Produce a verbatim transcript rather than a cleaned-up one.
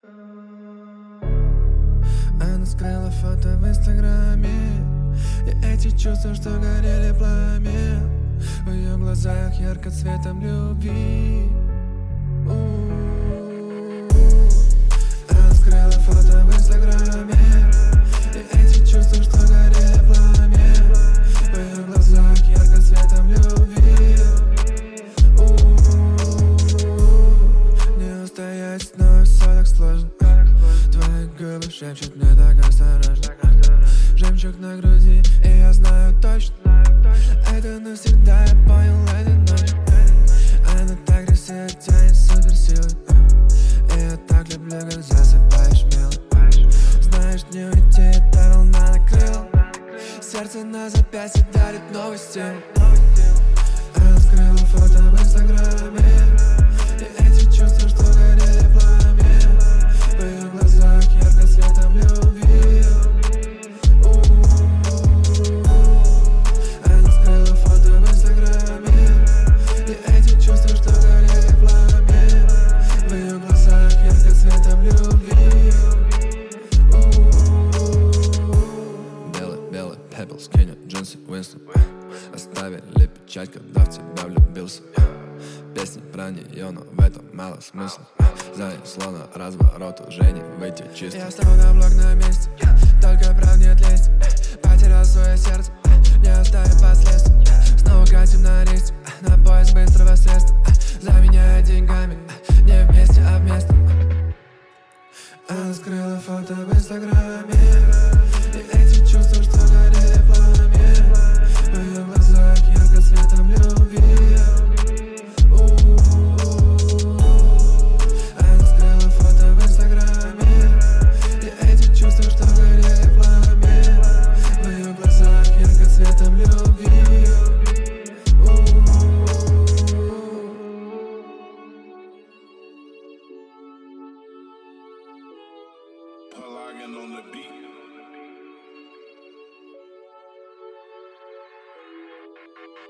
Она скрыла фото в инстаграме, и эти чувства, что горели пламя в ее глазах ярко цветом любви. Она скрыла фото в инстаграме, и эти чувства, что горели пламя в ее глазах ярко цветом любви. Не устоять, снова все так сложно. Твои губы шепчут мне так осторожно. Жемчуг на груди, и я знаю точно, это навсегда, я понял этой ночью. Она так красиво тянет суперсилой, и я так люблю, как засыпаешь мелко. Знаешь, не уйти, эта волна накрыла. Сердце на запястье дарит новый стиль. Она скрыла фото в инстаграме, и эти чувства, что горели пламя в ее глазах ярко цветом любви. Она скрыла фото в инстаграме, и эти чувства, что горели пламя в ее глазах ярко цветом любви. Белый-белый пепел, скинет джинсы Уинстон. Оставили печать, когда в тебя влюбился. Песни про нее, но в этом мало смысла. Занесло на разворот, уже не выйти чисто. Я стал на блок на месте, только прав нет лезть. Потерял свое сердце, не оставив последствий. Снова катим на рейс, на поиск быстрого средства. Заменяя деньгами, не вместе, а вместо. Она скрыла фото в инстаграме, и эти чувства, что горели пламя в ее глазах ярко цветом любви. Она скрыла фото в инстаграме, и эти чувства, что горели пламя в ее глазах ярко цветом любви. Pelagian on the beat.